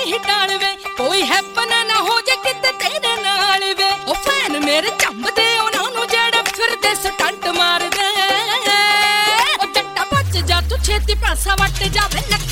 ਨਹੀਂ ਟਾਲ ਵੇ, ਕੋਈ ਹੈਪਨ ਨਾ ਹੋ ਜੇ ਕਿਤੇ ਤੇਰੇ ਨਾਲ ਵੇ। ਉਹ ਫੈਨ ਮੇਰੇ ਝੰਬਦੇ ਉਹਨਾਂ ਨੂੰ ਜਿਹੜੇ ਫਿਰਦੇ ਸਟੰਟ ਮਾਰਦੇ। ਉਹ ਜੱਟਾ ਬਚ ਜਾ ਤੂੰ ਛੇਤੀ ਪਾਸਾ ਵੱਟ ਜਾਵੇ।